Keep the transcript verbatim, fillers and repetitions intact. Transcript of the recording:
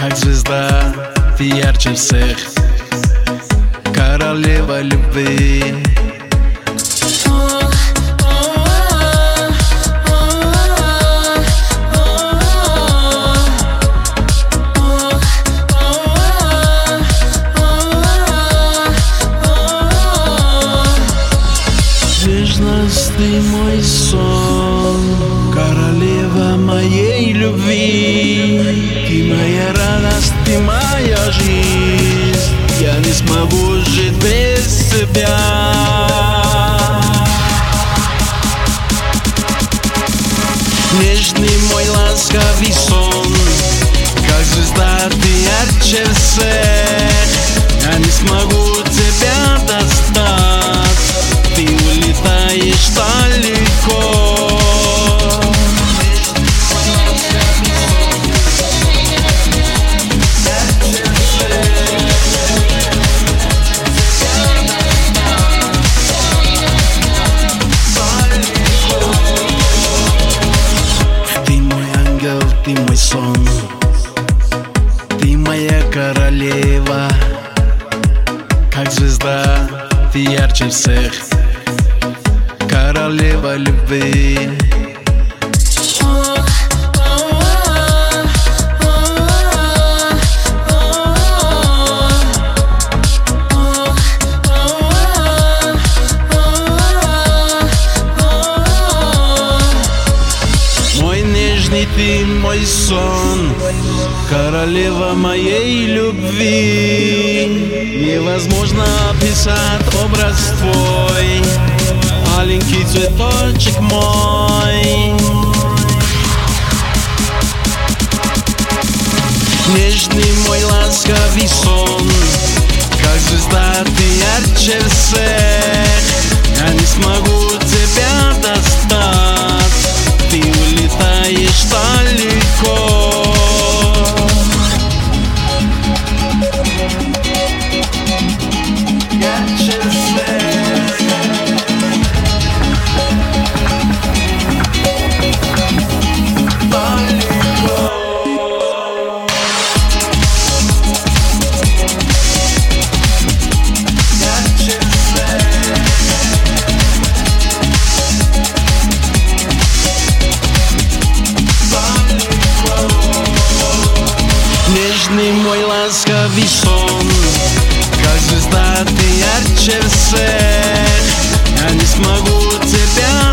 Как звезда, ты ярче всех, королева любви. Нежность, ты мой сон, королева моей любви. Ты моя радость, ты моя жизнь, я не смогу жить без тебя. Нежный мой ласковый сон, как звезда, ты ярче всех. Я не смогу тебя достать, ты улетаешь далеко. Ты мой ангел, ты мой сон, ты моя королева. Как звезда, ты ярче всех, королева любви. Мой нежный, ты мой сон, королева моей любви. Невозможно описать образ твой, маленький цветочек мой. Нежный мой ласковый сон, как звезда, ты ярче всех. Я не смогу тебя достать, ты улетаешь далеко. Нежный мой ласковый сон, как звезда, ты ярче всех. Я не смогу тебя